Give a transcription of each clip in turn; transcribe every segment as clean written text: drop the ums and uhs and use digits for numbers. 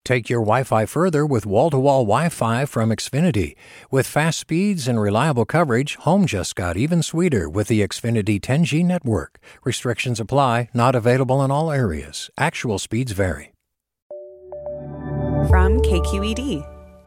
Take your Wi-Fi further with wall-to-wall Wi-Fi from Xfinity. With fast speeds and reliable coverage, home just got even sweeter with the Xfinity 10G network. Restrictions apply, not available in all areas. Actual speeds vary. From KQED.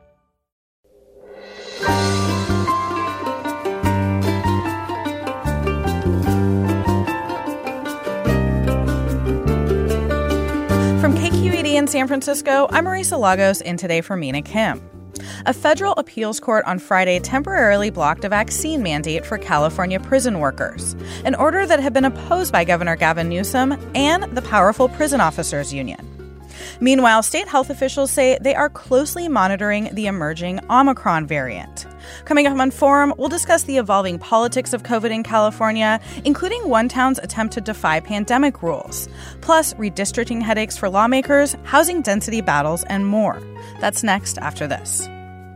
From KQED in San Francisco, I'm Marisa Lagos, in Today for Mina Kim. A federal appeals court on Friday temporarily blocked a vaccine mandate for California prison workers, an order that had been opposed by Governor Gavin Newsom and the powerful Prison Officers Union. Meanwhile, state health officials say they are closely monitoring the emerging Omicron variant. Coming up on Forum, we'll discuss the evolving politics of COVID in California, including one town's attempt to defy pandemic rules, plus redistricting headaches for lawmakers, housing density battles, and more. That's next after this.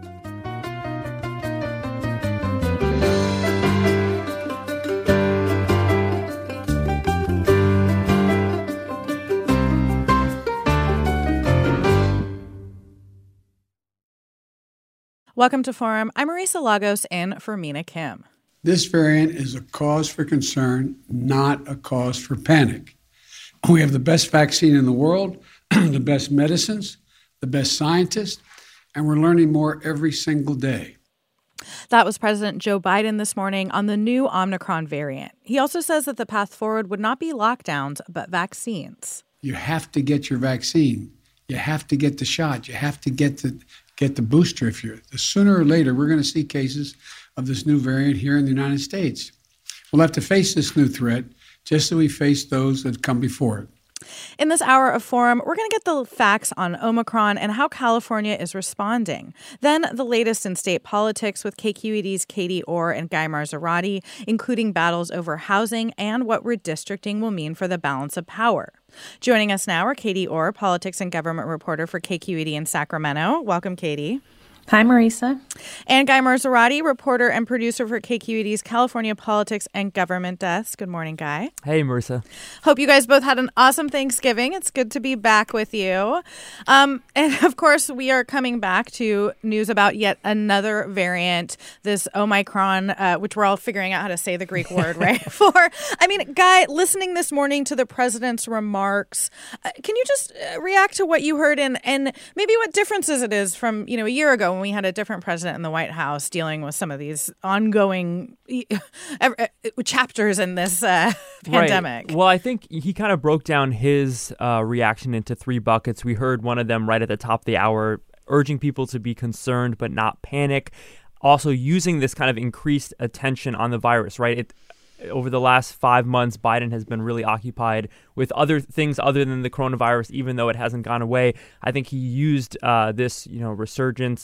Welcome to Forum. I'm Marisa Lagos in for Mina Kim. This variant is a cause for concern, not a cause for panic. We have the best vaccine in the world, the best medicines, the best scientists, and we're learning more every single day. That was President Joe Biden this morning on the new Omicron variant. He also says that the path forward would not be lockdowns, but vaccines. You have to get your vaccine. You have to get the shot. You have to get the booster. Sooner or later, we're going to see cases of this new variant here in the United States. We'll have to face this new threat just as we faced those that come before it. In this hour of Forum, we're going to get the facts on Omicron and how California is responding. Then the latest in state politics with KQED's Katie Orr and Guy Marzorati, including battles over housing and what redistricting will mean for the balance of power. Joining us now are Katie Orr, politics and government reporter for KQED in Sacramento. Welcome, Katie. Hi, Marisa. And Guy Marzorati, reporter and producer for KQED's California Politics and Government Desk. Good morning, Guy. Hey, Marisa. Hope you guys both had an awesome Thanksgiving. It's good to be back with you. And of course, we are coming back to news about yet another variant, this Omicron, which we're all figuring out how to say the Greek word, right? Guy, listening this morning to the president's remarks, can you just react to what you heard and maybe what differences it is from, a year ago when we had a different president in the White House dealing with some of these ongoing chapters in this pandemic. Right. Well, I think he kind of broke down his reaction into three buckets. We heard one of them right at the top of the hour, urging people to be concerned but not panic. Also using this kind of increased attention on the virus, right? Over the last 5 months, Biden has been really occupied with other things other than the coronavirus, even though it hasn't gone away. I think he used this, emergence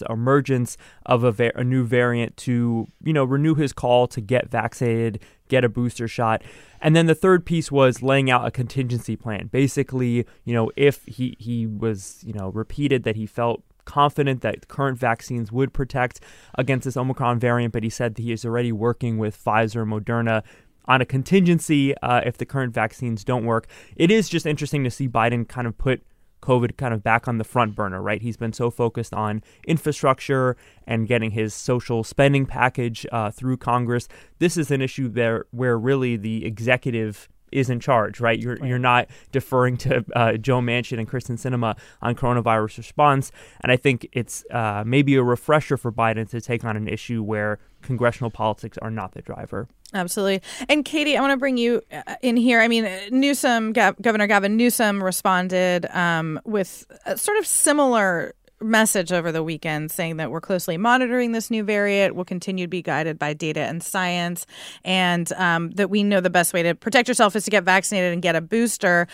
of a new variant to, renew his call to get vaccinated, get a booster shot. And then the third piece was laying out a contingency plan. Basically, if he was, repeated that he felt confident that current vaccines would protect against this Omicron variant, but he said that he is already working with Pfizer and Moderna on a contingency if the current vaccines don't work. It is just interesting to see Biden kind of put COVID kind of back on the front burner, right? He's been so focused on infrastructure and getting his social spending package through Congress. This is an issue there where really the executive is in charge, right? You're not deferring to Joe Manchin and Kristen Sinema on coronavirus response. And I think it's maybe a refresher for Biden to take on an issue where congressional politics are not the driver. Absolutely. And Katie, I want to bring you in here. I mean, Governor Gavin Newsom responded with a sort of similar message over the weekend, saying that we're closely monitoring this new variant, will continue to be guided by data and science, and that we know the best way to protect yourself is to get vaccinated and get a booster.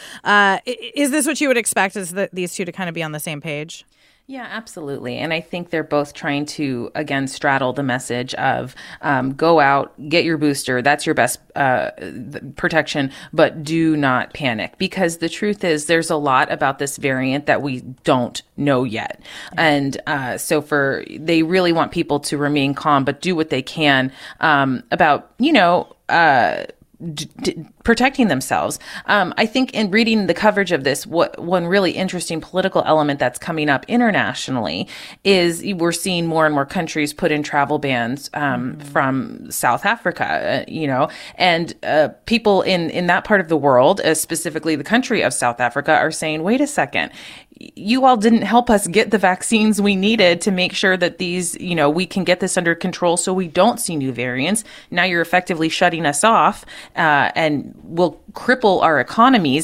Is this what you would expect, is that these two to kind of be on the same page? Yeah, absolutely. And I think they're both trying to, again, straddle the message of go out, get your booster. That's your best protection, but do not panic, because the truth is there's a lot about this variant that we don't know yet. And so they really want people to remain calm, but do what they can about, protecting themselves. I think in reading the coverage of this, one really interesting political element that's coming up internationally is we're seeing more and more countries put in travel bans from South Africa, and people in that part of the world, specifically the country of South Africa, are saying, wait a second, you all didn't help us get the vaccines we needed to make sure that these, we can get this under control so we don't see new variants. Now you're effectively shutting us off and will cripple our economies.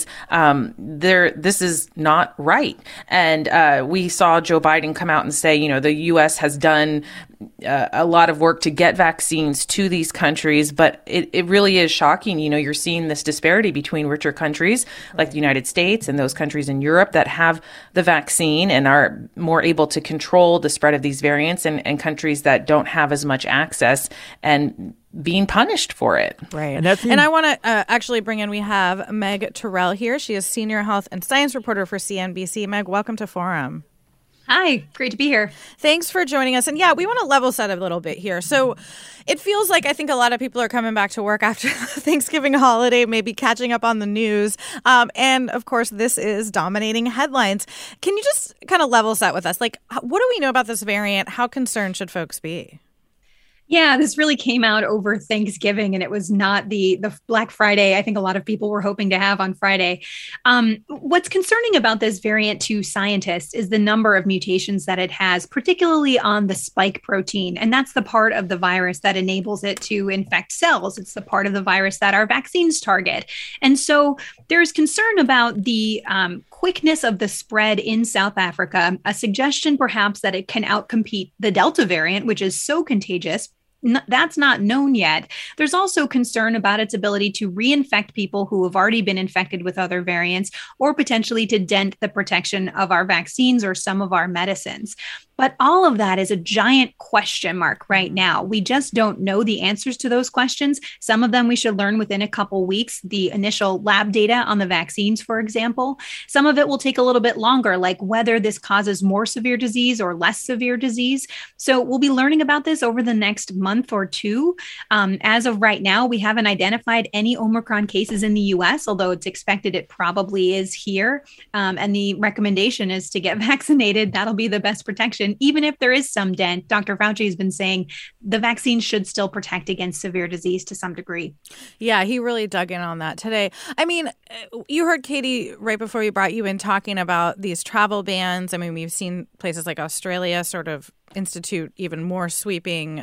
This is not right. And we saw Joe Biden come out and say, the U.S. has done a lot of work to get vaccines to these countries, but it really is shocking. You're seeing this disparity between richer countries like the United States and those countries in Europe that have the vaccine and are more able to control the spread of these variants, and countries that don't have as much access and being punished for it. Right. And I want to actually bring in, we have Meg Terrell here. She is Senior Health and Science Reporter for CNBC. Meg, welcome to Forum. Hi, great to be here. Thanks for joining us. And we want to level set a little bit here. So it feels like I think a lot of people are coming back to work after the Thanksgiving holiday, maybe catching up on the news. And of course, this is dominating headlines. Can you just kind of level set with us? Like, what do we know about this variant? How concerned should folks be? Yeah, this really came out over Thanksgiving, and it was not the Black Friday I think a lot of people were hoping to have on Friday. What's concerning about this variant to scientists is the number of mutations that it has, particularly on the spike protein. And that's the part of the virus that enables it to infect cells. It's the part of the virus that our vaccines target. And so there's concern about the quickness of the spread in South Africa, a suggestion perhaps that it can outcompete the Delta variant, which is so contagious. That's not known yet. There's also concern about its ability to reinfect people who have already been infected with other variants, or potentially to dent the protection of our vaccines or some of our medicines. But all of that is a giant question mark right now. We just don't know the answers to those questions. Some of them we should learn within a couple weeks, the initial lab data on the vaccines, for example. Some of it will take a little bit longer, like whether this causes more severe disease or less severe disease. So we'll be learning about this over the next month or two. As of right now, we haven't identified any Omicron cases in the US, although it's expected it probably is here. And the recommendation is to get vaccinated. That'll be the best protection. Even if there is some dent, Dr. Fauci has been saying the vaccine should still protect against severe disease to some degree. Yeah, he really dug in on that today. I mean, you heard Katie right before we brought you in talking about these travel bans. I mean, we've seen places like Australia sort of institute even more sweeping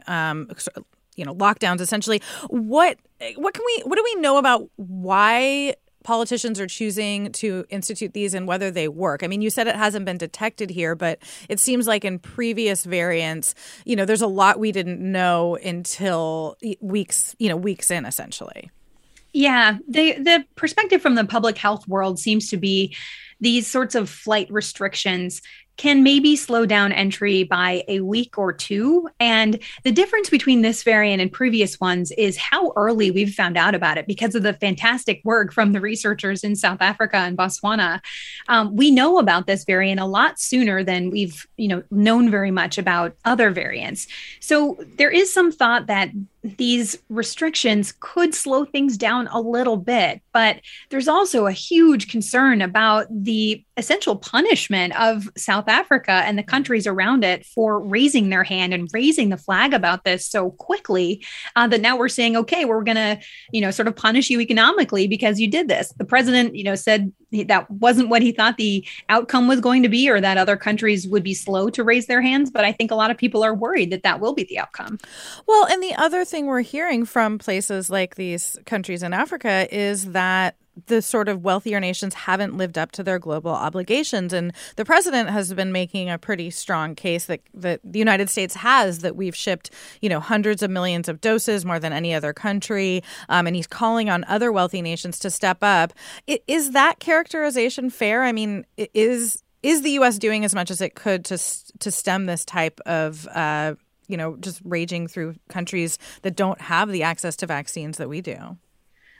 lockdowns, essentially. What do we know about why politicians are choosing to institute these and whether they work? I mean, you said it hasn't been detected here, but it seems like in previous variants, there's a lot we didn't know until weeks in, essentially. Yeah, the perspective from the public health world seems to be these sorts of flight restrictions can maybe slow down entry by a week or two. And the difference between this variant and previous ones is how early we've found out about it because of the fantastic work from the researchers in South Africa and Botswana. We know about this variant a lot sooner than we've known very much about other variants. So there is some thought that these restrictions could slow things down a little bit, but there's also a huge concern about the essential punishment of South Africa and the countries around it for raising their hand and raising the flag about this so quickly that now we're saying, okay, we're going to, sort of punish you economically because you did this. The president, said that wasn't what he thought the outcome was going to be, or that other countries would be slow to raise their hands. But I think a lot of people are worried that that will be the outcome. Well, and the other thing we're hearing from places like these countries in Africa is that the sort of wealthier nations haven't lived up to their global obligations. And the president has been making a pretty strong case that the United States has, that we've shipped, hundreds of millions of doses, more than any other country. And he's calling on other wealthy nations to step up. Is that characterization fair? I mean, is the U.S. doing as much as it could to stem this type of, just raging through countries that don't have the access to vaccines that we do?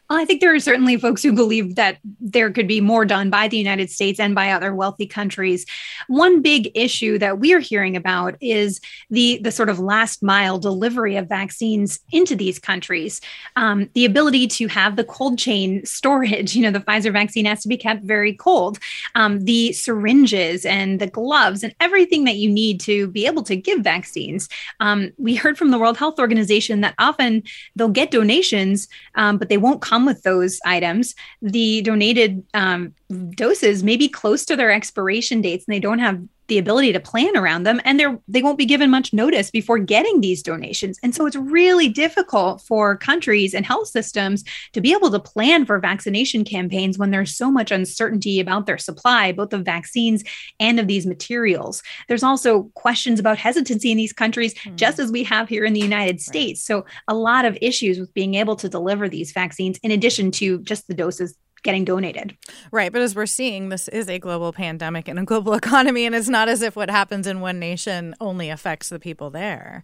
Well, I think there are certainly folks who believe that there could be more done by the United States and by other wealthy countries. One big issue that we're hearing about is the sort of last mile delivery of vaccines into these countries. The ability to have the cold chain storage, the Pfizer vaccine has to be kept very cold. The syringes and the gloves and everything that you need to be able to give vaccines. We heard from the World Health Organization that often they'll get donations, but they won't come with those items. The donated doses may be close to their expiration dates and they don't have the ability to plan around them, and they won't be given much notice before getting these donations. And so it's really difficult for countries and health systems to be able to plan for vaccination campaigns when there's so much uncertainty about their supply, both of vaccines and of these materials. There's also questions about hesitancy in these countries, just as we have here in the United States. So a lot of issues with being able to deliver these vaccines, in addition to just the doses getting donated. Right. But as we're seeing, this is a global pandemic and a global economy, and it's not as if what happens in one nation only affects the people there.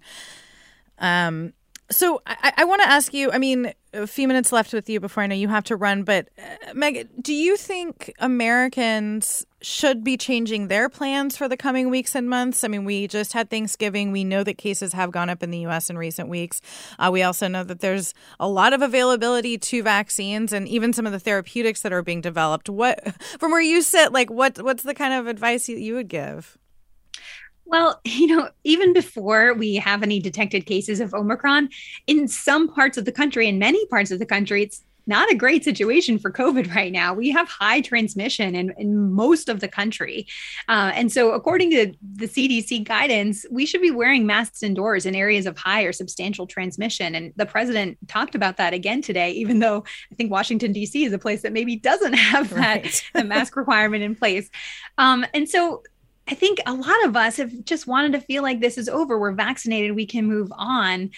So I want to ask you, a few minutes left with you before I know you have to run, but Meg, do you think Americans should be changing their plans for the coming weeks and months? We just had Thanksgiving. We know that cases have gone up in the U.S. in recent weeks. We also know that there's a lot of availability to vaccines and even some of the therapeutics that are being developed. From where you sit, what's the kind of advice you would give? Well, even before we have any detected cases of Omicron, in some parts of the country, in many parts of the country, it's not a great situation for COVID right now. We have high transmission in most of the country. And so according to the CDC guidance, we should be wearing masks indoors in areas of high or substantial transmission. And the president talked about that again today, even though I think Washington, D.C. is a place that maybe doesn't have the mask requirement in place. And so I think a lot of us have just wanted to feel like this is over. We're vaccinated. We can move on.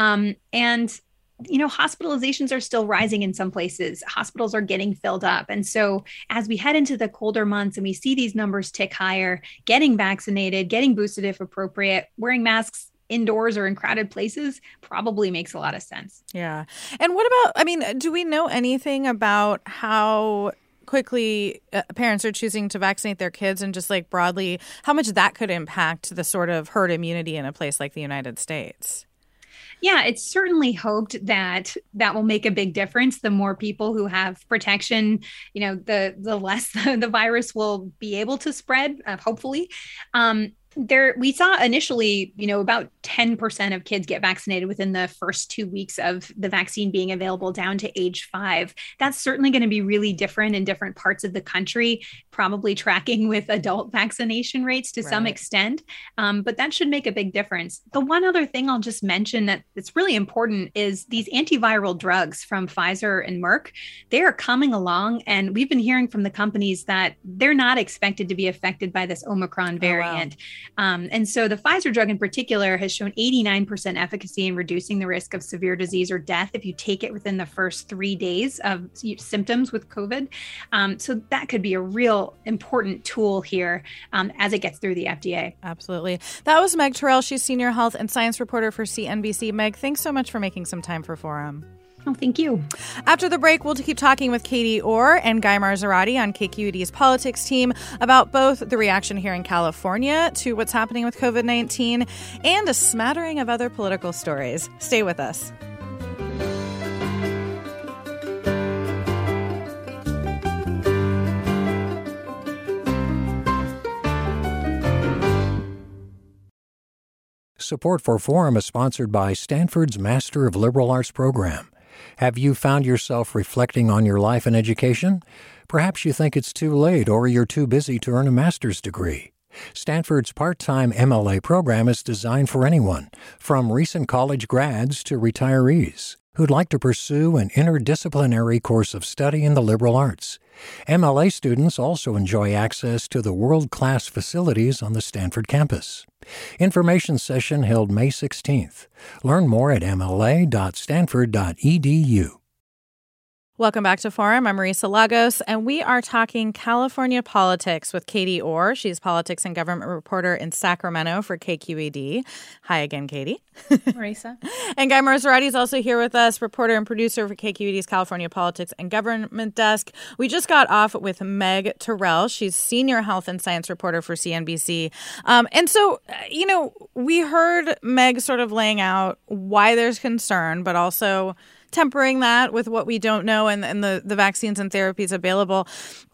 Hospitalizations are still rising in some places. Hospitals are getting filled up. And so as we head into the colder months and we see these numbers tick higher, getting vaccinated, getting boosted if appropriate, wearing masks indoors or in crowded places probably makes a lot of sense. Yeah. And what about, do we know anything about how quickly parents are choosing to vaccinate their kids, and just broadly, how much that could impact the sort of herd immunity in a place like the United States? Yeah, it's certainly hoped that will make a big difference. The more people who have protection, the less the virus will be able to spread, hopefully. We saw initially, about 10% of kids get vaccinated within the first 2 weeks of the vaccine being available down to age 5. That's certainly going to be really different in different parts of the country, probably tracking with adult vaccination rates to some extent. But that should make a big difference. The one other thing I'll just mention that's really important is these antiviral drugs from Pfizer and Merck. They are coming along, and we've been hearing from the companies that they're not expected to be affected by this Omicron variant. Oh, wow. And so the Pfizer drug in particular has shown 89% efficacy in reducing the risk of severe disease or death if you take it within the first 3 days of symptoms with COVID. So that could be a real important tool here as it gets through the FDA. Absolutely. That was Meg Terrell. She's senior health and science reporter for CNBC. Meg, thanks so much for making some time for Forum. Oh, thank you. After the break, we'll keep talking with Katie Orr and Guy Marzorati on KQED's politics team about both the reaction here in California to what's happening with COVID-19 and a smattering of other political stories. Stay with us. Support for Forum is sponsored by Stanford's Master of Liberal Arts program. Have you found yourself reflecting on your life and education? Perhaps you think it's too late or you're too busy to earn a master's degree. Stanford's part-time MLA program is designed for anyone, from recent college grads to retirees, who'd like to pursue an interdisciplinary course of study in the liberal arts. MLA students also enjoy access to the world-class facilities on the Stanford campus. Information session held May 16th. Learn more at mla.stanford.edu. Welcome back to Forum. I'm Marisa Lagos, and we are talking California politics with Katie Orr. She's politics and government reporter in Sacramento for KQED. Hi again, Katie. Marisa. And Guy Marzorati is also here with us, reporter and producer for KQED's California Politics and Government Desk. We just got off with Meg Terrell. She's senior health and science reporter for CNBC. And so, we heard Meg sort of laying out why there's concern, but also tempering that with what we don't know and the vaccines and therapies available.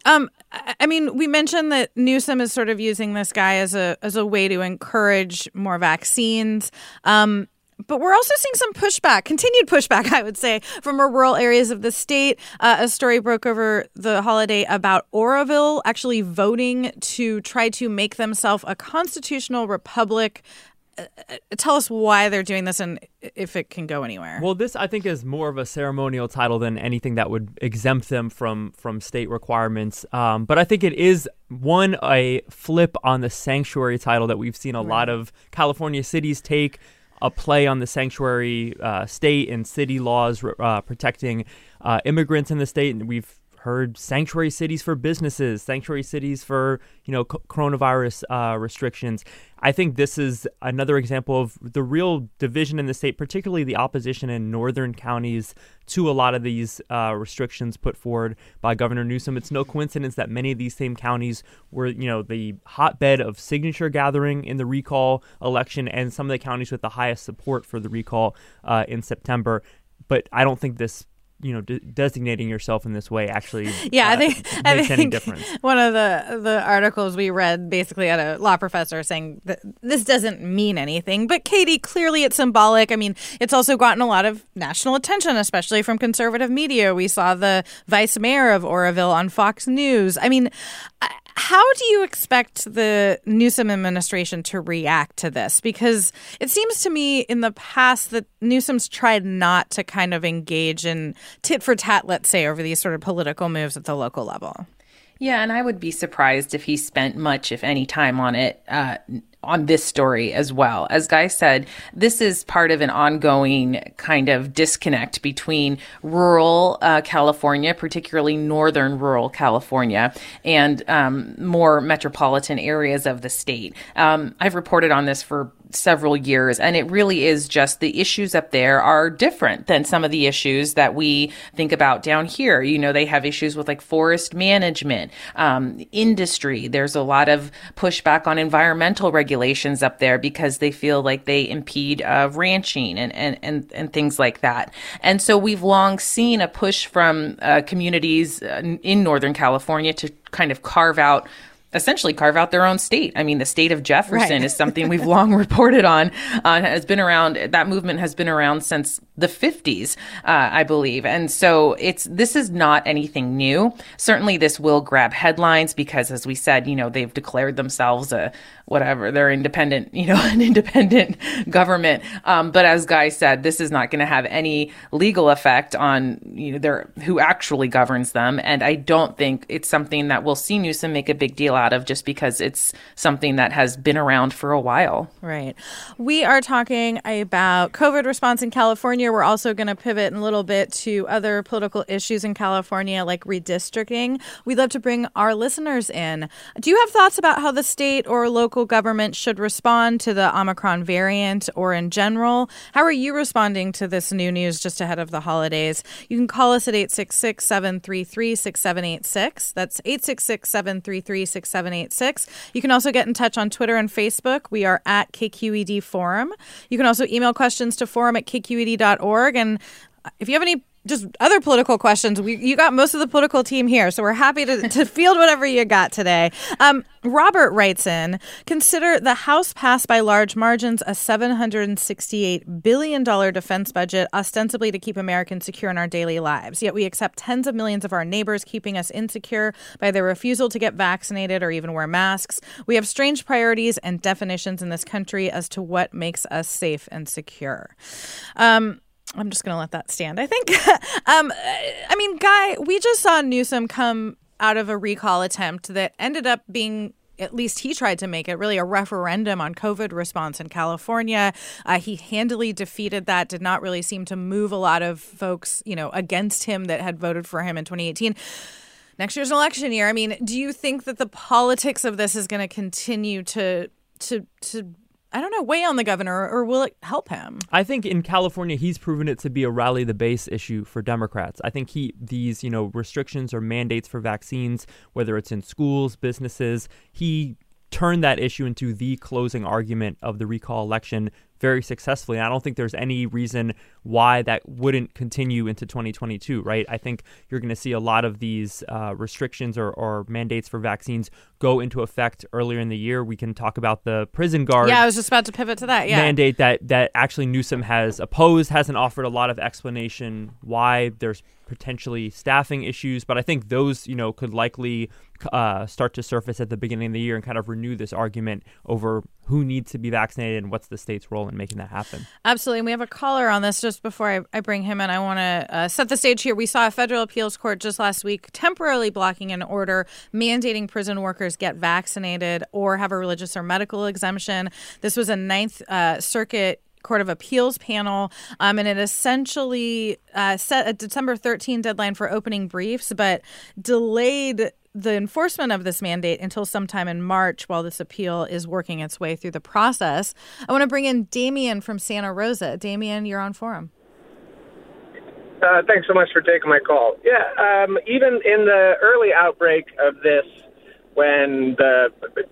We mentioned that Newsom is sort of using this guy as a way to encourage more vaccines. But we're also seeing some pushback, continued pushback, I would say, from rural areas of the state. A story broke over the holiday about Oroville actually voting to try to make themselves a constitutional republic. Tell us why they're doing this and if it can go anywhere. Well, this, I think, is more of a ceremonial title than anything that would exempt them from state requirements. But I think it is, a flip on the sanctuary title that we've seen a lot of California cities take, a play on the sanctuary state and city laws protecting immigrants in the state. And we've heard sanctuary cities for businesses, sanctuary cities for, coronavirus restrictions. I think this is another example of the real division in the state, particularly the opposition in northern counties to a lot of these restrictions put forward by Governor Newsom. It's no coincidence that many of these same counties were, the hotbed of signature gathering in the recall election and some of the counties with the highest support for the recall in September. But I don't think this designating yourself in this way actually makes any difference. One of the articles we read basically had a law professor saying that this doesn't mean anything. But Katie, clearly it's symbolic. I mean, it's also gotten a lot of national attention, especially from conservative media. We saw the vice mayor of Oroville on Fox News. I mean, how do you expect the Newsom administration to react to this? Because it seems to me in the past that Newsom's tried not to kind of engage in tit for tat, let's say, over these sort of political moves at the local level. Yeah, and I would be surprised if he spent much, if any, time on it, on this story as well. As Guy said, this is part of an ongoing kind of disconnect between rural California, particularly northern rural California, and more metropolitan areas of the state. I've reported on this for several years, and it really is just the issues up there are different than some of the issues that we think about down here. They have issues with like forest management, industry. There's a lot of pushback on environmental regulations up there because they feel like they impede ranching and things like that. And so we've long seen a push from communities in Northern California to kind of essentially carve out their own state. I mean, the state of Jefferson is something we've long reported on, has been around. That movement has been around since the 50s, I believe. And so this is not anything new. Certainly this will grab headlines because, as we said, they've declared themselves they're independent, an independent government. But as Guy said, this is not going to have any legal effect on, who actually governs them. And I don't think it's something that we'll see Newsom make a big deal out of just because it's something that has been around for a while. Right. We are talking about COVID response in California. We're also going to pivot in a little bit to other political issues in California, like redistricting. We'd love to bring our listeners in. Do you have thoughts about how the state or local government should respond to the Omicron variant or in general? How are you responding to this new news just ahead of the holidays? You can call us at 866-733-6786. That's 866-733-6786. You can also get in touch on Twitter and Facebook. We are at KQED Forum. You can also email questions to forum@kqed.org. And if you have any just other political questions, you got most of the political team here, so we're happy to field whatever you got today. Robert writes in, consider the House passed by large margins a $768 billion defense budget, ostensibly to keep Americans secure in our daily lives. Yet we accept tens of millions of our neighbors keeping us insecure by their refusal to get vaccinated or even wear masks. We have strange priorities and definitions in this country as to what makes us safe and secure. I'm just going to let that stand, I think. Guy, we just saw Newsom come out of a recall attempt that ended up being at least he tried to make it really a referendum on COVID response in California. He handily defeated that, did not really seem to move a lot of folks, against him that had voted for him in 2018. Next year's an election year. I mean, do you think that the politics of this is going to continue to I don't know, weigh on the governor, or will it help him? I think in California, he's proven it to be a rally the base issue for Democrats. I think these restrictions or mandates for vaccines, whether it's in schools, businesses, he turned that issue into the closing argument of the recall election very successfully. And I don't think there's any reason why that wouldn't continue into 2022, right? I think you're going to see a lot of these restrictions or mandates for vaccines go into effect earlier in the year. We can talk about the prison guard. Yeah, I was just about to pivot to that. Yeah. Mandate that actually Newsom has opposed, hasn't offered a lot of explanation why. There's potentially staffing issues, but I think those, could likely start to surface at the beginning of the year and kind of renew this argument over who needs to be vaccinated and what's the state's role in making that happen. Absolutely. And we have a caller on this. Just before I bring him in, I want to set the stage here. We saw a federal appeals court just last week temporarily blocking an order mandating prison workers get vaccinated or have a religious or medical exemption. This was a Ninth Circuit Court of Appeals panel, and it essentially set a December 13 deadline for opening briefs, but delayed the enforcement of this mandate until sometime in March while this appeal is working its way through the process. I want to bring in Damien from Santa Rosa. Damien, you're on Forum. Thanks so much for taking my call. Yeah, even in the early outbreak of this, when the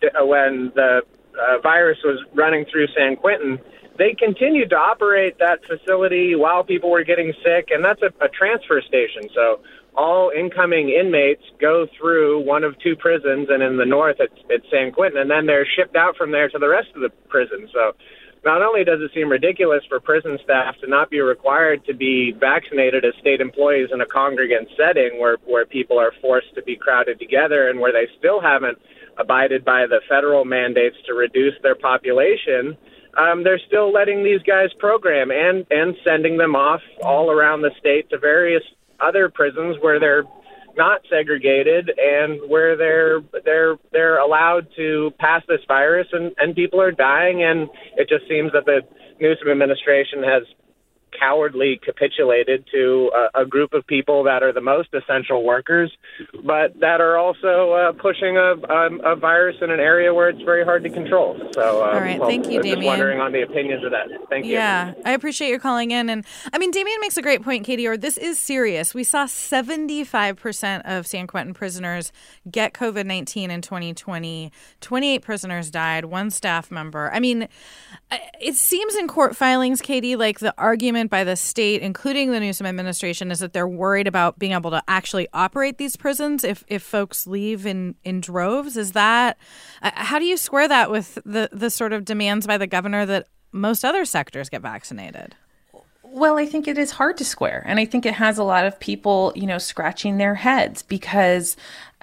virus was running through San Quentin, they continued to operate that facility while people were getting sick, and that's a transfer station. So all incoming inmates go through one of two prisons, and in the north it's San Quentin, and then they're shipped out from there to the rest of the prison. So not only does it seem ridiculous for prison staff to not be required to be vaccinated as state employees in a congregate setting where people are forced to be crowded together and where they still haven't abided by the federal mandates to reduce their population, they're still letting these guys program and sending them off all around the state to various other prisons where they're not segregated and where they're allowed to pass this virus and people are dying. And it just seems that the Newsom administration has cowardly capitulated to a group of people that are the most essential workers, but that are also pushing a virus in an area where it's very hard to control. So, all right, thank you, Damien. Just wondering on the opinions of that. Thank you. Yeah, I appreciate your calling in. And I mean, Damien makes a great point, Katie, or this is serious. We saw 75% of San Quentin prisoners get COVID-19 in 2020. 28 prisoners died, one staff member. I mean, it seems in court filings, Katie, like the argument by the state, including the Newsom administration, is that they're worried about being able to actually operate these prisons if folks leave in droves. Is that how do you square that with the sort of demands by the governor that most other sectors get vaccinated? Well, I think it is hard to square. And I think it has a lot of people, scratching their heads because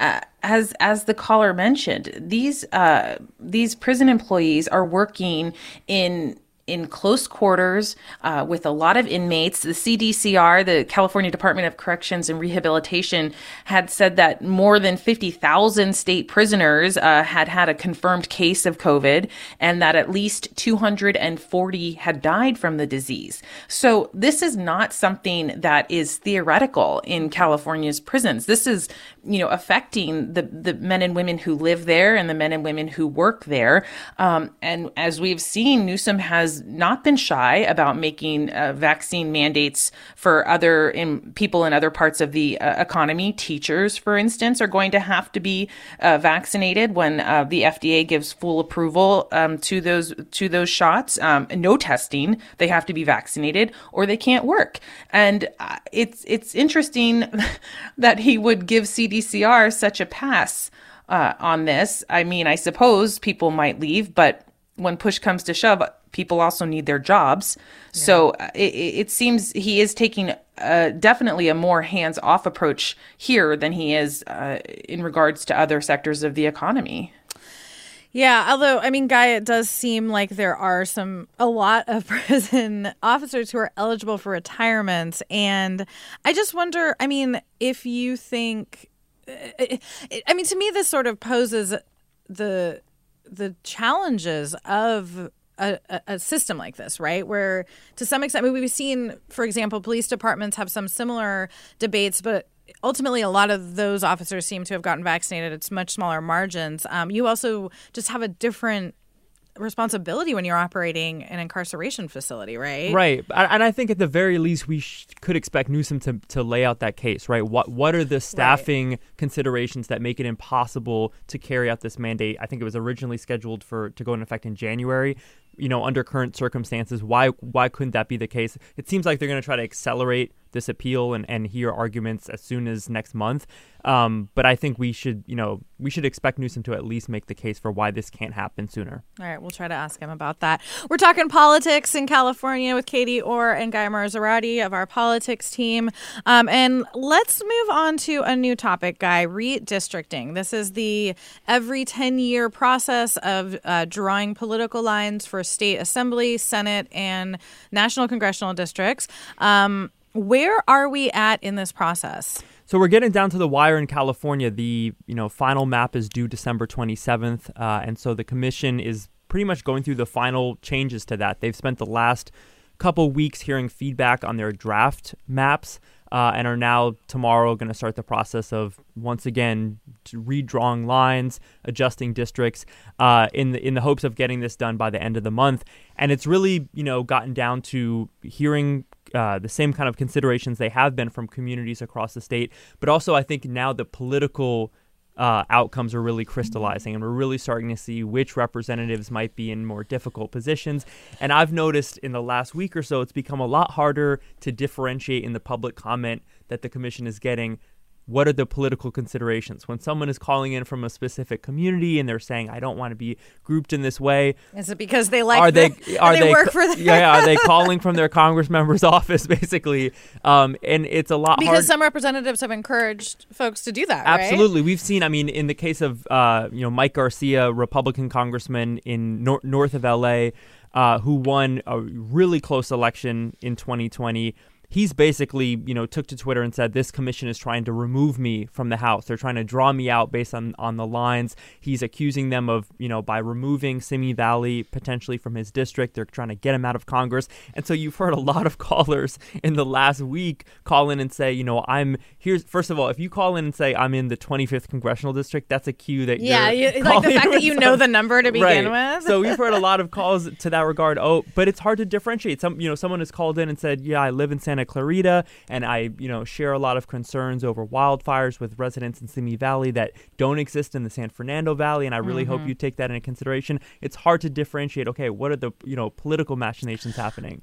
as the caller mentioned, these prison employees are working in close quarters with a lot of inmates. The CDCR, the California Department of Corrections and Rehabilitation, had said that more than 50,000 state prisoners had a confirmed case of COVID and that at least 240 had died from the disease. So this is not something that is theoretical in California's prisons. This is, affecting the men and women who live there and the men and women who work there. And as we've seen, Newsom has not been shy about making vaccine mandates for people in other parts of the economy. Teachers, for instance, are going to have to be vaccinated when the FDA gives full approval to those shots. No testing; they have to be vaccinated, or they can't work. And it's interesting that he would give CDCR such a pass on this. I mean, I suppose people might leave, but when push comes to shove, people also need their jobs. Yeah. So it seems he is taking definitely a more hands-off approach here than he is in regards to other sectors of the economy. Yeah, although, I mean, Guy, it does seem like there are a lot of prison officers who are eligible for retirement. And I just wonder, I mean, if you think, to me, this sort of poses the challenges of a system like this, right? Where to some extent, I mean, we've seen, for example, police departments have some similar debates, but ultimately a lot of those officers seem to have gotten vaccinated. It's much smaller margins. You also just have a different responsibility when you're operating an incarceration facility, right? Right. And I think at the very least, we could expect Newsom to lay out that case, right? What are the staffing considerations that make it impossible to carry out this mandate? I think it was originally scheduled to go into effect in January. Under current circumstances, why couldn't that be the case? It seems like they're going to try to accelerate this appeal and hear arguments as soon as next month. But I think we should expect Newsom to at least make the case for why this can't happen sooner. All right, we'll try to ask him about that. We're talking politics in California with Katie Orr and Guy Marzorati of our politics team. And let's move on to a new topic, Guy, redistricting. This is the every 10-year process of drawing political lines for state assembly, Senate, and national congressional districts. Where are we at in this process? So we're getting down to the wire in California. The final map is due December 27th, and so the commission is pretty much going through the final changes to that. They've spent the last couple weeks hearing feedback on their draft maps, and are now tomorrow going to start the process of once again redrawing lines, adjusting districts, in the hopes of getting this done by the end of the month. And it's really gotten down to hearing the same kind of considerations they have been from communities across the state, but also I think now the political outcomes are really crystallizing, and we're really starting to see which representatives might be in more difficult positions. And I've noticed in the last week or so, it's become a lot harder to differentiate in the public comment that the commission is getting. What are the political considerations? When someone is calling in from a specific community and they're saying, I don't want to be grouped in this way. Is it because they like they work for them? Yeah, are they calling from their Congress member's office, basically? And it's a lot because some representatives have encouraged folks to do that, right? Absolutely. We've seen, in the case of, Mike Garcia, Republican congressman in north of L.A., who won a really close election in 2020, he's basically, took to Twitter and said, this commission is trying to remove me from the House. They're trying to draw me out based on the lines. He's accusing them of, by removing Simi Valley potentially from his district, they're trying to get him out of Congress. And so you've heard a lot of callers in the last week call in and say, first of all, if you call in and say, I'm in the 25th congressional district, that's a cue that you're like the fact that you know the number to begin with. So we've heard a lot of calls to that regard. But it's hard to differentiate. Someone has called in and said, yeah, I live in Santa Clarita, and I, share a lot of concerns over wildfires with residents in Simi Valley that don't exist in the San Fernando Valley, and I really hope you take that into consideration. It's hard to differentiate, okay, what are the, political machinations happening?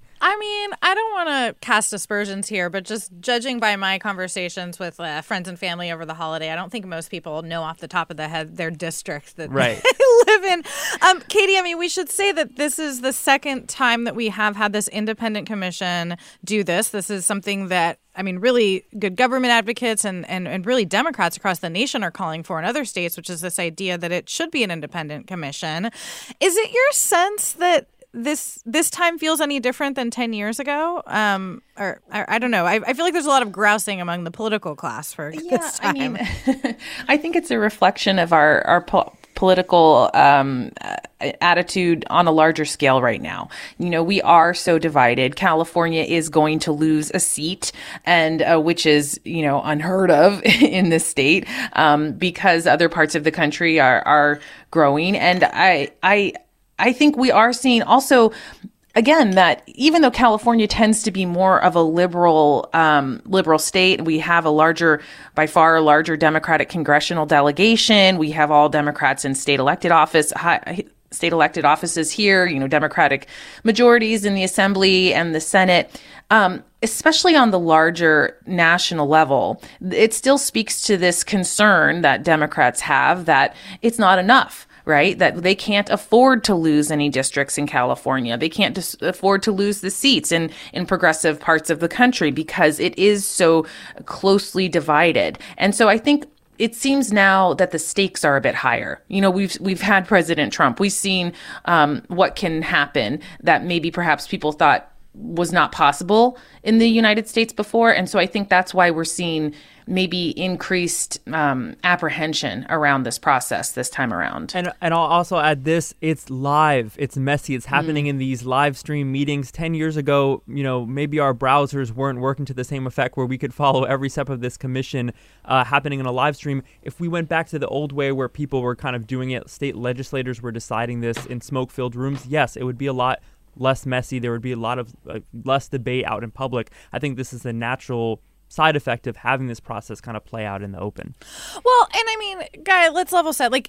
I don't want to cast aspersions here, but just judging by my conversations with friends and family over the holiday, I don't think most people know off the top of their head their district that they live in. Katie, we should say that this is the second time that we have had this independent commission do this. This is something that, really good government advocates and really Democrats across the nation are calling for in other states, which is this idea that it should be an independent commission. Is it your sense that this time feels any different than 10 years ago? Or I don't know. I feel like there's a lot of grousing among the political class for this time. I think it's a reflection of our political attitude on a larger scale right now. We are so divided. California is going to lose a seat, and which is, unheard of in this state, because other parts of the country are growing. And I think we are seeing also, again, that even though California tends to be more of a liberal state, we have by far a larger Democratic congressional delegation. We have all Democrats in state elected offices here, Democratic majorities in the Assembly and the Senate. Especially on the larger national level, it still speaks to this concern that Democrats have that it's not enough. Right? That they can't afford to lose any districts in California. They can't afford to lose the seats in progressive parts of the country because it is so closely divided. And so I think it seems now that the stakes are a bit higher. We've had President Trump. We've seen what can happen that maybe perhaps people thought was not possible in the United States before. And so I think that's why we're seeing maybe increased apprehension around this process this time around. And I'll also add this, it's live, it's messy, it's happening in these live stream meetings. 10 years ago, maybe our browsers weren't working to the same effect where we could follow every step of this commission happening in a live stream. If we went back to the old way where people were kind of doing it, state legislators were deciding this in smoke-filled rooms, yes, it would be a lot less messy. There would be a lot of less debate out in public. I think this is a natural side effect of having this process kind of play out in the open. Well, and I mean, Guy, let's level set. Like,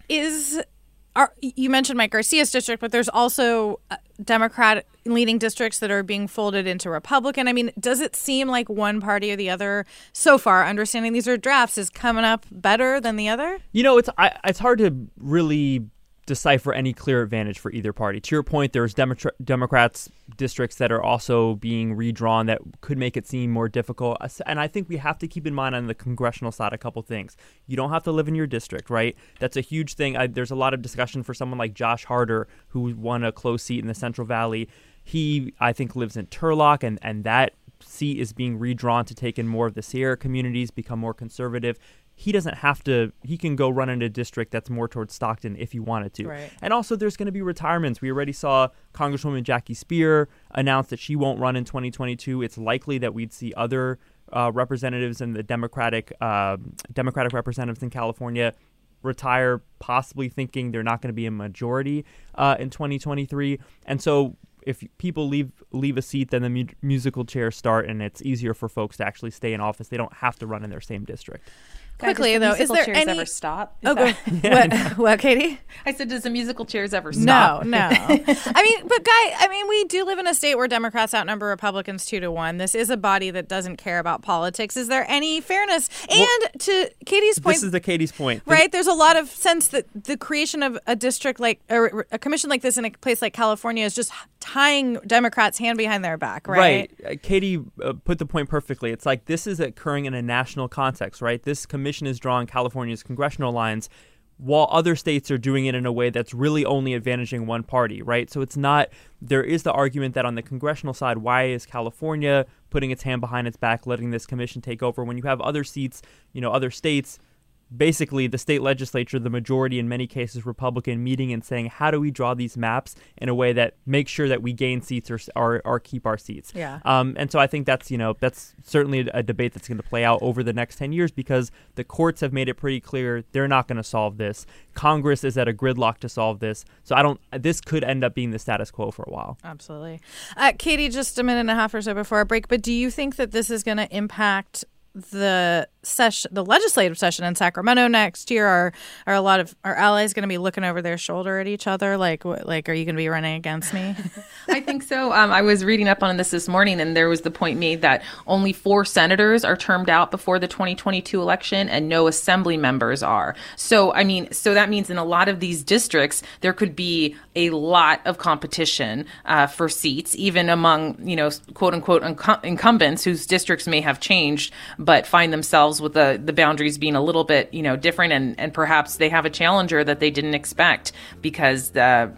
you mentioned Mike Garcia's district, but there's also Democrat leading districts that are being folded into Republican. I mean, does it seem like one party or the other so far, understanding these are drafts, is coming up better than the other? It's hard to really decipher any clear advantage for either party. To your point, there's Democrats districts that are also being redrawn that could make it seem more difficult. And I think we have to keep in mind on the congressional side a couple things. You don't have to live in your district, right? That's a huge thing. There's a lot of discussion for someone like Josh Harder, who won a close seat in the Central Valley. He, I think, lives in Turlock, and that seat is being redrawn to take in more of the Sierra communities, become more conservative. He doesn't have to, he can go run in a district that's more towards Stockton if he wanted to. Right. And also there's going to be retirements. We already saw Congresswoman Jackie Speer announce that she won't run in 2022. It's likely that we'd see other representatives in the Democratic representatives in California retire, possibly thinking they're not going to be a majority in 2023. And so if people leave a seat, then the musical chairs start, and it's easier for folks to actually stay in office. They don't have to run in their same district. Quickly, though, is there any... ever stop? What, Katie? I said, does the musical chairs ever stop? No. I mean, but Guy, we do live in a state where Democrats outnumber Republicans 2-1. This is a body that doesn't care about politics. Is there any fairness? And to Katie's point... This is Katie's point. Right? There's a lot of sense that the creation of a district like, or a commission like this in a place like California is just tying Democrats' hand behind their back, right? Right. Katie put the point perfectly. It's like this is occurring in a national context, right? This commission is drawing California's congressional lines while other states are doing it in a way that's really only advantaging one party, right? So it's not, there is the argument that on the congressional side, why is California putting its hand behind its back, letting this commission take over when you have other seats, other states, basically the state legislature, the majority in many cases Republican, meeting and saying, how do we draw these maps in a way that makes sure that we gain seats or keep our seats? Yeah. And so I think that's certainly a debate that's going to play out over the next 10 years because the courts have made it pretty clear they're not going to solve this. Congress is at a gridlock to solve this. So this could end up being the status quo for a while. Absolutely. Katie, just a minute and a half or so before our break, but do you think that this is going to impact the legislative session in Sacramento next year? Are a lot of our allies going to be looking over their shoulder at each other? Like, are you going to be running against me? I think so. I was reading up on this morning, and there was the point made that only 4 senators are termed out before the 2022 election, and no assembly members are. So, so that means in a lot of these districts, there could be a lot of competition for seats, even among, quote unquote incumbents whose districts may have changed, but find themselves with the boundaries being a little bit, different, and perhaps they have a challenger that they didn't expect because,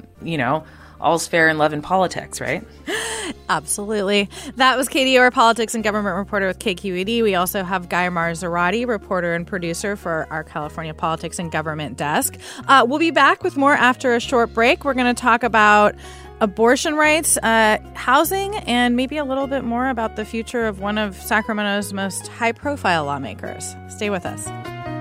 all's fair in love and politics, right? Absolutely. That was Katie Orr, politics and government reporter with KQED. We also have Guy Marzorati, reporter and producer for our California politics and government desk. We'll be back with more after a short break. We're going to talk about abortion rights, housing, and maybe a little bit more about the future of one of Sacramento's most high-profile lawmakers. Stay with us.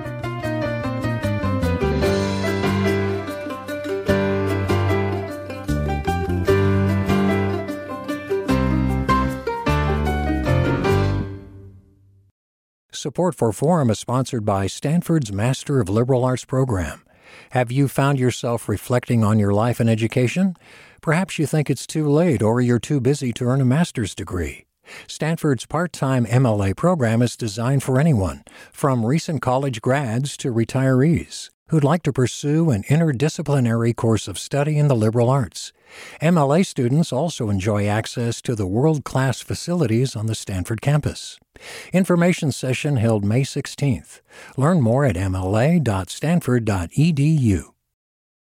Support for Forum is sponsored by Stanford's Master of Liberal Arts program. Have you found yourself reflecting on your life and education? Perhaps you think it's too late or you're too busy to earn a master's degree. Stanford's part-time MLA program is designed for anyone, from recent college grads to retirees, who'd like to pursue an interdisciplinary course of study in the liberal arts. MLA students also enjoy access to the world-class facilities on the Stanford campus. Information session held May 16th. Learn more at mla.stanford.edu.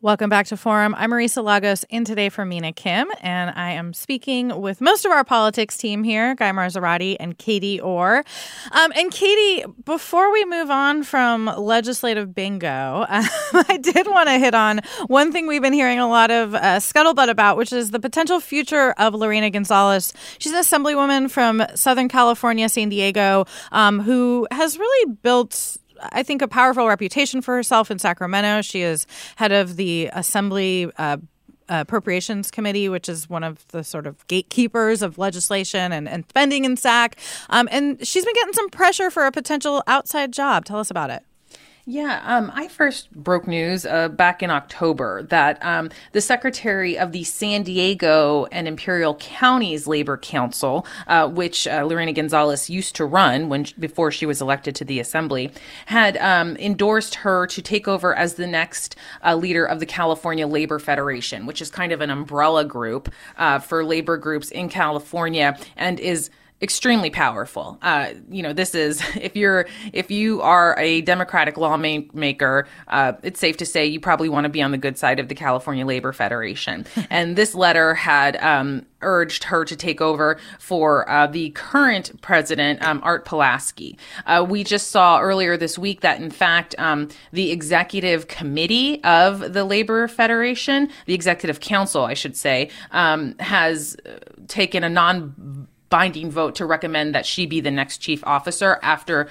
Welcome back to Forum. I'm Marisa Lagos, in today for Mina Kim, and I am speaking with most of our politics team here, Guy Marzorati and Katie Orr. And Katie, before we move on from legislative bingo, I did want to hit on one thing we've been hearing a lot of scuttlebutt about, which is the potential future of Lorena Gonzalez. She's an assemblywoman from Southern California, San Diego, who has really built, I think, a powerful reputation for herself in Sacramento. She is head of the Assembly Appropriations Committee, which is one of the sort of gatekeepers of legislation and spending in SAC. And she's been getting some pressure for a potential outside job. Tell us about it. Yeah, I first broke news back in October that the secretary of the San Diego and Imperial Counties Labor Council, which Lorena Gonzalez used to run before she was elected to the Assembly, had endorsed her to take over as the next leader of the California Labor Federation, which is kind of an umbrella group for labor groups in California and is extremely powerful. This is, if you are a Democratic lawmaker, it's safe to say you probably want to be on the good side of the California Labor Federation. And this letter had urged her to take over for the current president, Art Pulaski. We just saw earlier this week that, in fact, the executive committee of the Labor Federation, the executive council, I should say, has taken a non-binding vote to recommend that she be the next chief officer after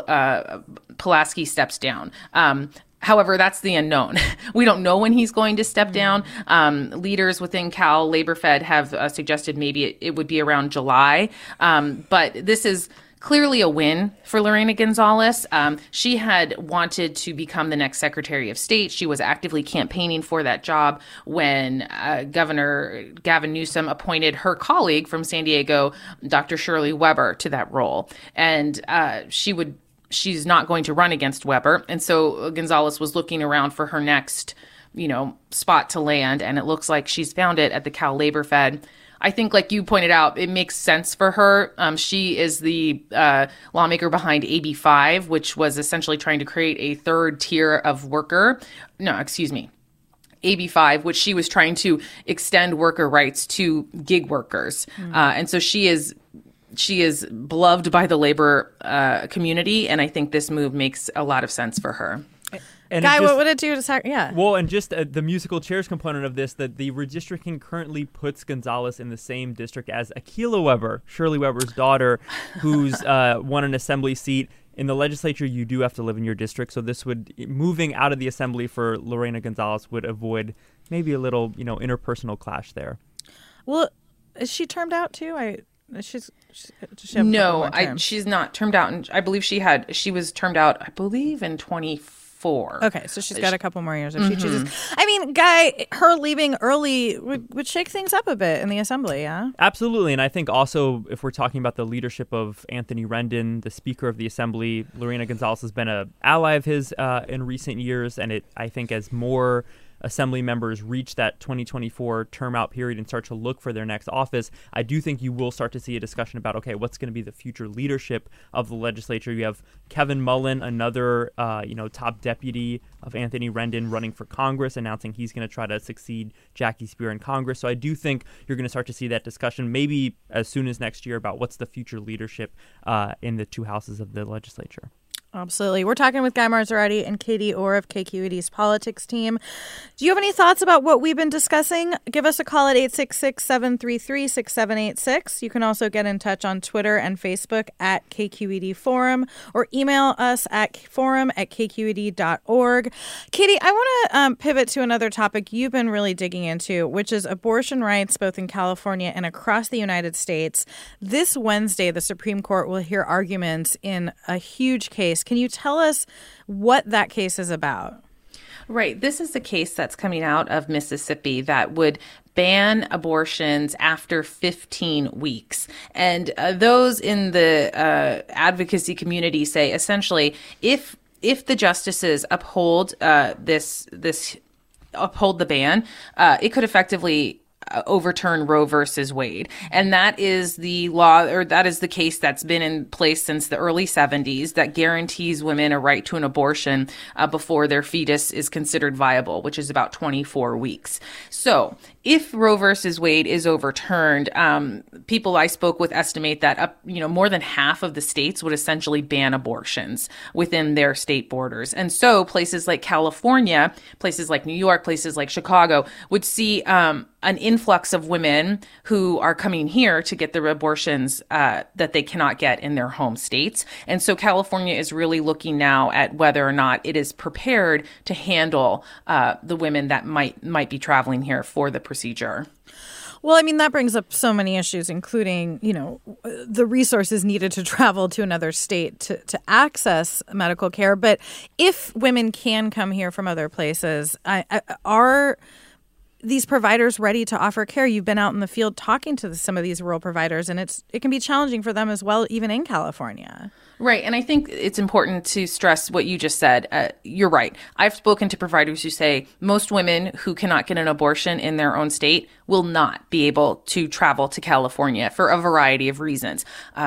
Pulaski steps down. However, that's the unknown. We don't know when he's going to step down. Leaders within Cal Labor Fed have suggested maybe it would be around July. But this is clearly a win for Lorena Gonzalez. She had wanted to become the next Secretary of State. She was actively campaigning for that job when Governor Gavin Newsom appointed her colleague from San Diego, Dr. Shirley Weber, to that role. And she's not going to run against Weber. And so Gonzalez was looking around for her next, spot to land. And it looks like she's found it at the Cal Labor Fed. I think, like you pointed out, it makes sense for her. She is the lawmaker behind AB 5, which was essentially trying to create a third tier of worker. No, excuse me. AB 5, which she was trying to extend worker rights to gig workers. And so she is beloved by the labor community, and I think this move makes a lot of sense for her. And Guy, what would it do to yeah? Well, and just the musical chairs component of this, that the redistricting currently puts Gonzalez in the same district as Akilah Weber, Shirley Weber's daughter, who's won an assembly seat. In the legislature, you do have to live in your district, so this would, moving out of the assembly for Lorena Gonzalez would avoid maybe a little, interpersonal clash there. Well, is she termed out too? She's not termed out, and I believe she was termed out, I believe, in 2014. Okay, so she's got a couple more years if she chooses. I mean, Guy, her leaving early would shake things up a bit in the assembly, yeah? Absolutely, and I think also if we're talking about the leadership of Anthony Rendon, the Speaker of the Assembly, Lorena Gonzalez has been an ally of his in recent years, and I think as more Assembly members reach that 2024 term out period and start to look for their next office, I do think you will start to see a discussion about, okay, what's going to be the future leadership of the legislature. You have Kevin Mullen, another top deputy of Anthony Rendon, running for Congress, announcing he's going to try to succeed Jackie Speier in Congress. So I do think you're going to start to see that discussion maybe as soon as next year about what's the future leadership in the two houses of the legislature. Absolutely. We're talking with Guy Marzorati and Katie Orr of KQED's politics team. Do you have any thoughts about what we've been discussing? Give us a call at 866-733-6786. You can also get in touch on Twitter and Facebook at KQED Forum, or email us at forum@kqed.org. Katie, I want to pivot to another topic you've been really digging into, which is abortion rights both in California and across the United States. This Wednesday, the Supreme Court will hear arguments in a huge case. Can you tell us what that case is about? Right. This is a case that's coming out of Mississippi that would ban abortions after 15 weeks. And those in the advocacy community say essentially if the justices uphold uphold the ban, it could effectively overturn Roe versus Wade. And that is the law, or that is the case that's been in place since the early 70s that guarantees women a right to an abortion before their fetus is considered viable, which is about 24 weeks. So if Roe versus Wade is overturned, people I spoke with estimate that more than half of the states would essentially ban abortions within their state borders. And so places like California, places like New York, places like Chicago would see an influx of women who are coming here to get their abortions that they cannot get in their home states. And so California is really looking now at whether or not it is prepared to handle the women that might be traveling here for the procedure. Well, I mean, that brings up so many issues, including, the resources needed to travel to another state to access medical care. But if women can come here from other places, are these providers ready to offer care? You've been out in the field talking to some of these rural providers, and it can be challenging for them as well, even in California. Right. And I think it's important to stress what you just said. You're right. I've spoken to providers who say most women who cannot get an abortion in their own state will not be able to travel to California for a variety of reasons.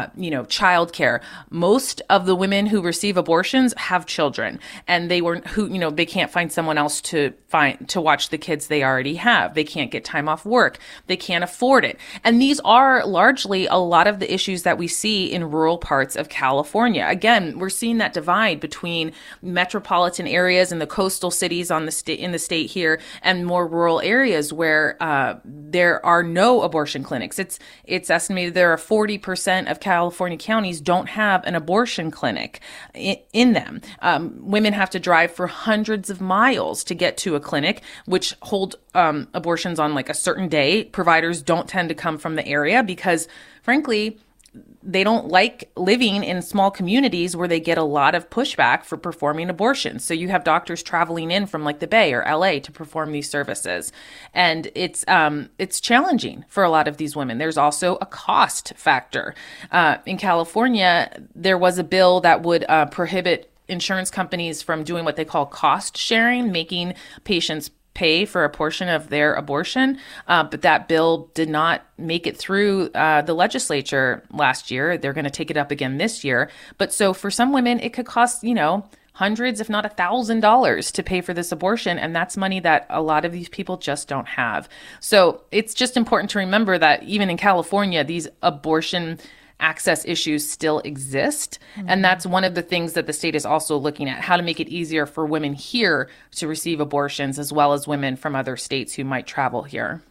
Childcare. Most of the women who receive abortions have children, and they can't find someone else to watch the kids they already have. They can't get time off work. They can't afford it. And these are largely a lot of the issues that we see in rural parts of California. Again, we're seeing that divide between metropolitan areas and the coastal cities in the state here and more rural areas where there are no abortion clinics. It's estimated there are 40% of California counties don't have an abortion clinic in them. Women have to drive for hundreds of miles to get to a clinic, which hold abortions on like a certain day. Providers don't tend to come from the area because, frankly, they don't like living in small communities where they get a lot of pushback for performing abortions. So you have doctors traveling in from like the Bay or LA to perform these services. And it's challenging for a lot of these women. There's also a cost factor. In California, there was a bill that would prohibit insurance companies from doing what they call cost sharing, making patients pay for a portion of their abortion. But that bill did not make it through the legislature last year. They're going to take it up again this year. But so for some women, it could cost, hundreds, if not $1,000 to pay for this abortion. And that's money that a lot of these people just don't have. So it's just important to remember that even in California, these abortion access issues still exist. Mm-hmm. And that's one of the things that the state is also looking at, how to make it easier for women here to receive abortions, as well as women from other states who might travel here.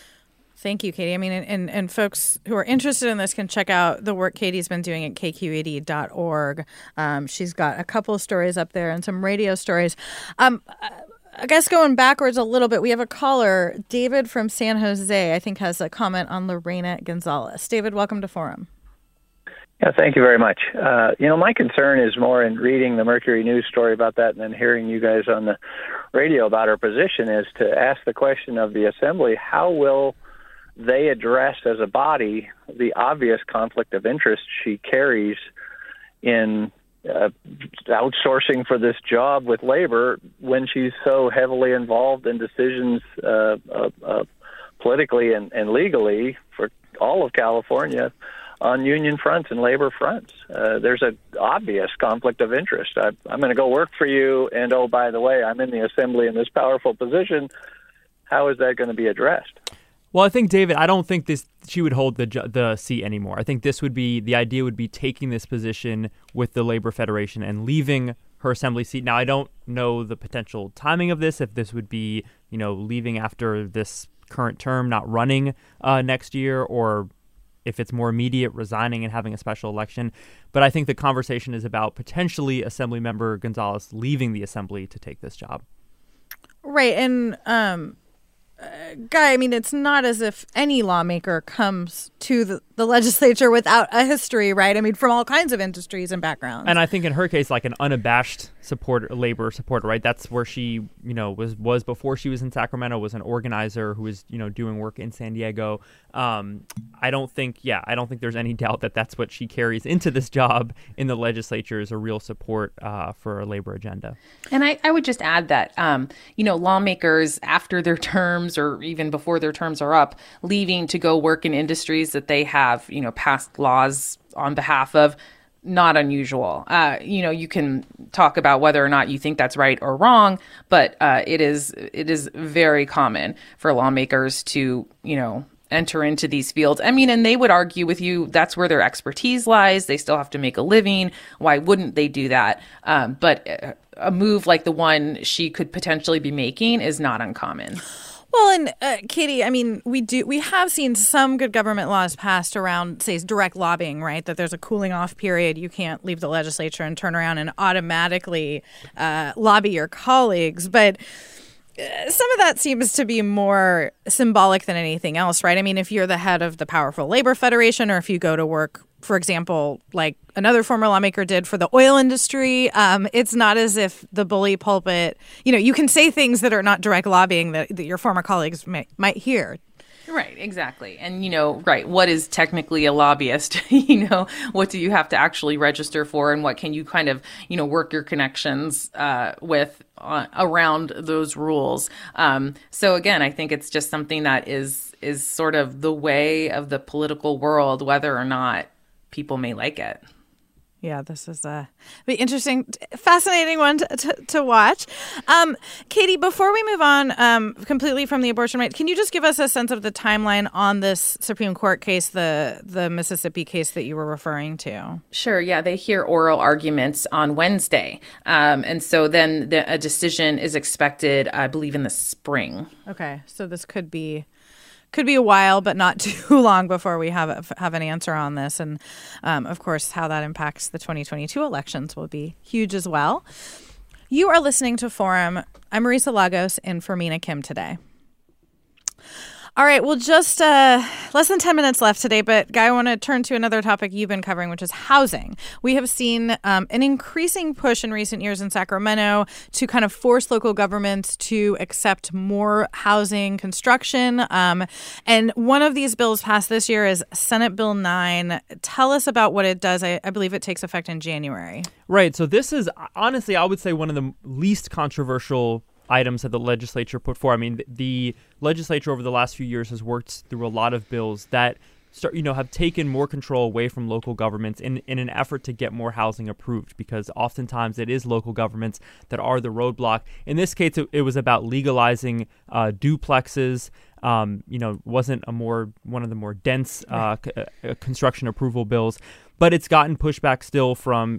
Thank you, Katie. I mean, and folks who are interested in this can check out the work Katie's been doing at kqed.org. She's got a couple of stories up there and some radio stories. I guess going backwards a little bit, we have a caller, David from San Jose, I think has a comment on Lorena Gonzalez. David, welcome to Forum. Yeah, thank you very much. My concern is more in reading the Mercury News story about that and then hearing you guys on the radio about her position is to ask the question of the Assembly, how will they address as a body the obvious conflict of interest she carries in outsourcing for this job with labor when she's so heavily involved in decisions politically and legally for all of California on union fronts and labor fronts. There's an obvious conflict of interest. I'm going to go work for you, and oh, by the way, I'm in the Assembly in this powerful position. How is that going to be addressed? Well, I think, David, I don't think she would hold the seat anymore. I think the idea would be taking this position with the Labor Federation and leaving her Assembly seat. Now, I don't know the potential timing of this, if this would be, leaving after this current term, not running next year, or if it's more immediate, resigning and having a special election. But I think the conversation is about potentially Assemblymember Gonzalez leaving the Assembly to take this job. Right. And Guy, I mean, it's not as if any lawmaker comes to the legislature without a history, right? I mean, from all kinds of industries and backgrounds. And I think in her case, like an unabashed labor supporter, right? That's where she, was before she was in Sacramento, was an organizer who was, doing work in San Diego. I don't think there's any doubt that that's what she carries into this job in the legislature, is a real support for a labor agenda. And I would just add that, lawmakers after their terms terms or even before their terms are up, leaving to go work in industries that they have, passed laws on behalf of. Not unusual. You can talk about whether or not you think that's right or wrong, but it is very common for lawmakers to, enter into these fields. I mean, and they would argue with you that's where their expertise lies. They still have to make a living. Why wouldn't they do that? But a move like the one she could potentially be making is not uncommon. Well, and Katie, I mean, we have seen some good government laws passed around, say, direct lobbying, right? That there's a cooling off period. You can't leave the legislature and turn around and automatically lobby your colleagues. But some of that seems to be more symbolic than anything else, right? I mean, if you're the head of the powerful labor federation, or if you go to work, for example, like another former lawmaker did for the oil industry, it's not as if the bully pulpit, you can say things that are not direct lobbying that your former colleagues might hear. Right, exactly. And, right, what is technically a lobbyist? What do you have to actually register for, and what can you kind of, work your connections with around those rules? So again, I think it's just something that is sort of the way of the political world, whether or not people may like it. Yeah, this is a interesting, fascinating one to watch. Katie, before we move on completely from the abortion right, can you just give us a sense of the timeline on this Supreme Court case, the Mississippi case that you were referring to? Sure. Yeah, they hear oral arguments on Wednesday. And so then a decision is expected, I believe, in the spring. Okay. So this could be a while, but not too long before we have an answer on this. And, of course, how that impacts the 2022 elections will be huge as well. You are listening to Forum. I'm Marisa Lagos in for Mina Kim today. All right, well, just less than 10 minutes left today, but Guy, I want to turn to another topic you've been covering, which is housing. We have seen an increasing push in recent years in Sacramento to kind of force local governments to accept more housing construction. And one of these bills passed this year is Senate Bill 9. Tell us about what it does. I believe it takes effect in January. Right. So this is, honestly, I would say one of the least controversial items that the legislature put forward. I mean, the legislature over the last few years has worked through a lot of bills that have taken more control away from local governments in an effort to get more housing approved, because oftentimes it is local governments that are the roadblock. In this case, it was about legalizing duplexes. Wasn't one of the more dense construction approval bills, but it's gotten pushback still from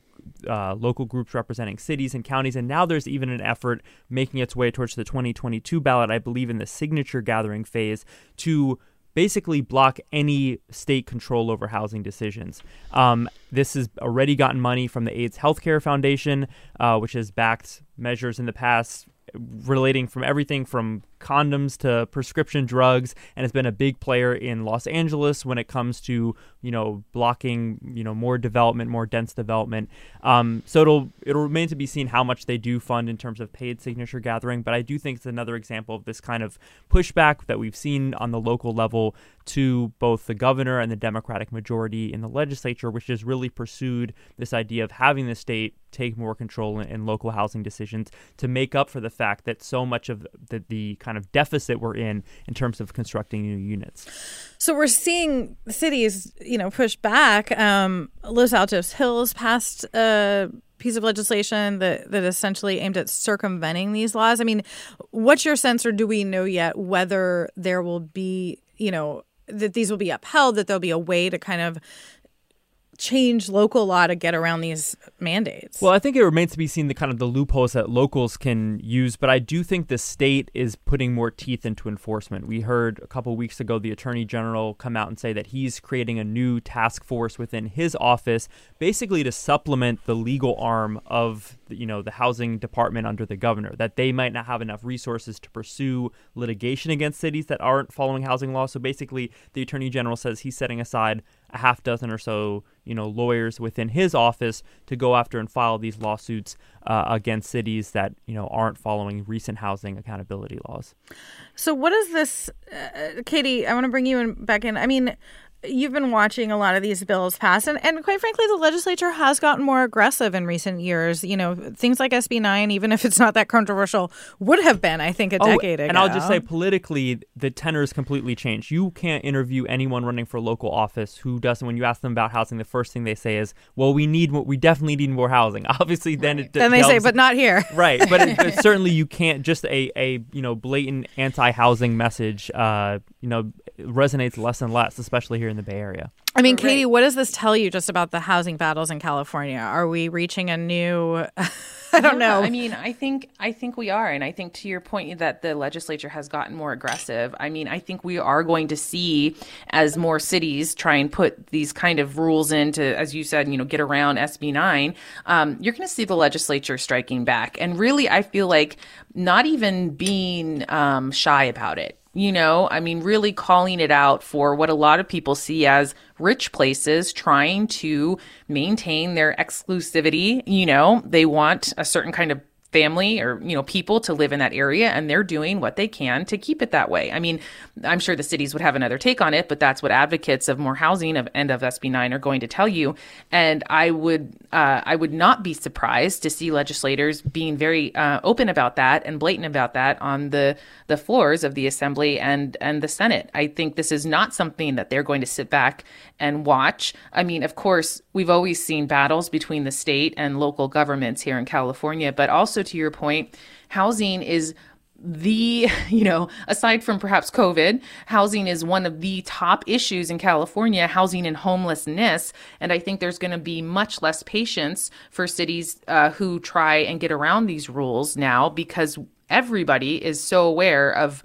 local groups representing cities and counties, and now there's even an effort making its way towards the 2022 ballot, I believe in the signature gathering phase, to basically block any state control over housing decisions. This has already gotten money from the AIDS Healthcare Foundation, which has backed measures in the past relating from everything from condoms to prescription drugs, and has been a big player in Los Angeles when it comes to, blocking, more development, more dense development. So it'll remain to be seen how much they do fund in terms of paid signature gathering. But I do think it's another example of this kind of pushback that we've seen on the local level to both the governor and the Democratic majority in the legislature, which has really pursued this idea of having the state take more control in local housing decisions to make up for the fact that so much of the kind of deficit we're in terms of constructing new units. So we're seeing cities, push back. Los Altos Hills passed a piece of legislation that essentially aimed at circumventing these laws. I mean, what's your sense, or do we know yet whether there will be, that these will be upheld, that there'll be a way to kind of change local law to get around these mandates? Well, I think it remains to be seen the loopholes that locals can use, but I do think the state is putting more teeth into enforcement. We heard a couple of weeks ago the Attorney General come out and say that he's creating a new task force within his office, basically to supplement the legal arm of the housing department under the governor, that they might not have enough resources to pursue litigation against cities that aren't following housing law. So basically, the Attorney General says he's setting aside a half dozen or so, lawyers within his office to go after and file these lawsuits against cities that, aren't following recent housing accountability laws. So what is this, Katie, I want to bring you back in. I mean, you've been watching a lot of these bills pass, and quite frankly, the legislature has gotten more aggressive in recent years. Things like SB 9, even if it's not that controversial, would have been, I think, a decade ago. And I'll just say politically, the tenor has completely changed. You can't interview anyone running for local office who doesn't, when you ask them about housing, the first thing they say is, well, we definitely need more housing. Obviously, then they say, but not here. Right. But certainly you can't just a blatant anti-housing message, resonates less and less, especially here in the Bay Area. I mean, Katie, what does this tell you just about the housing battles in California? Are we reaching a new, I don't know. I mean, I think we are. And I think to your point that the legislature has gotten more aggressive, I mean, I think we are going to see as more cities try and put these kind of rules in to, as you said, get around SB 9, you're going to see the legislature striking back. And really, I feel like not even being shy about it. Really calling it out for what a lot of people see as rich places trying to maintain their exclusivity. They want a certain kind of family or, people to live in that area, and they're doing what they can to keep it that way. I mean, I'm sure the cities would have another take on it, but that's what advocates of more housing and of SB 9 are going to tell you. And I would not be surprised to see legislators being very open about that and blatant about that on the floors of the Assembly and the Senate. I think this is not something that they're going to sit back and watch. I mean, of course, we've always seen battles between the state and local governments here in California, but also to your point, housing is aside from perhaps COVID, housing is one of the top issues in California, housing and homelessness. And I think there's going to be much less patience for cities who try and get around these rules now, because everybody is so aware of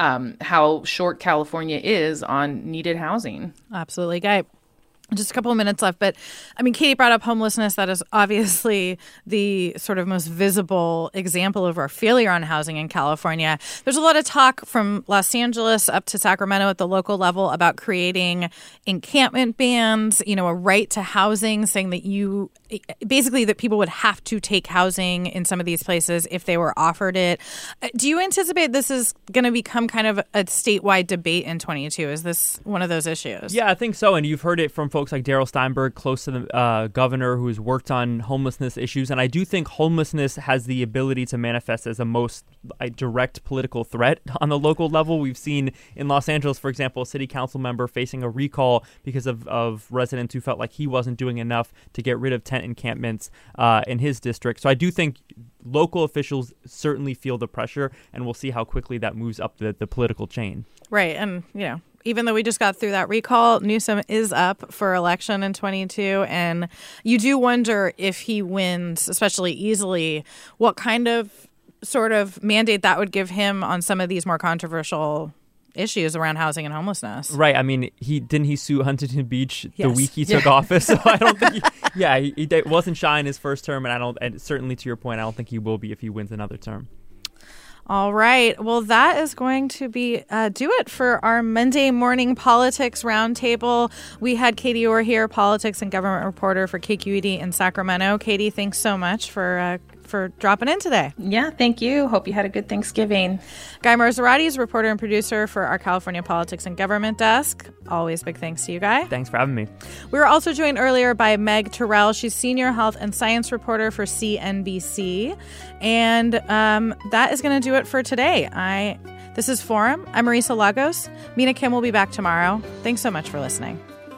how short California is on needed housing. Absolutely, Guy. Just a couple of minutes left, but I mean, Katie brought up homelessness. That is obviously the sort of most visible example of our failure on housing in California. There's a lot of talk from Los Angeles up to Sacramento at the local level about creating encampment bans, a right to housing, saying that that people would have to take housing in some of these places if they were offered it. Do you anticipate this is going to become kind of a statewide debate in 22? Is this one of those issues? Yeah, I think so. And you've heard it from folks like Darrell Steinberg, close to the governor, who has worked on homelessness issues. And I do think homelessness has the ability to manifest as a most direct political threat on the local level. We've seen in Los Angeles, for example, a city council member facing a recall because of residents who felt like he wasn't doing enough to get rid of tent encampments in his district. So I do think local officials certainly feel the pressure, and we'll see how quickly that moves up the political chain. Right. And, even though we just got through that recall, Newsom is up for election in 22. And you do wonder if he wins, especially easily, what kind of sort of mandate that would give him on some of these more controversial issues around housing and homelessness. Right. I mean, didn't he sue Huntington Beach the week he took office? So I don't think he wasn't shy in his first term. And certainly to your point, I don't think he will be if he wins another term. All right. Well, that is going to be do it for our Monday morning politics roundtable. We had Katie Orr here, politics and government reporter for KQED in Sacramento. Katie, thanks so much for dropping in today. Yeah, thank you. Hope you had a good Thanksgiving. Guy Marzorati is reporter and producer for our California Politics and Government Desk. Always big thanks to you, Guy. Thanks for having me. We were also joined earlier by Meg Terrell. She's senior health and science reporter for CNBC. And that is going to do it for today. This is Forum. I'm Marisa Lagos. Mina Kim will be back tomorrow. Thanks so much for listening.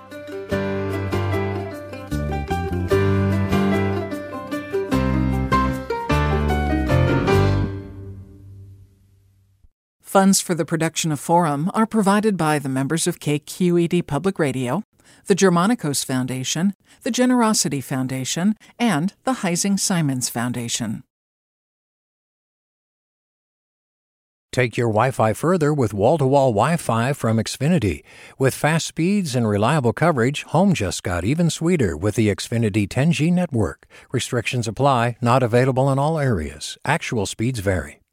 Funds for the production of Forum are provided by the members of KQED Public Radio, the Germanicos Foundation, the Generosity Foundation, and the Heising Simons Foundation. Take your Wi-Fi further with wall-to-wall Wi-Fi from Xfinity. With fast speeds and reliable coverage, home just got even sweeter with the Xfinity 10G network. Restrictions apply, not available in all areas. Actual speeds vary.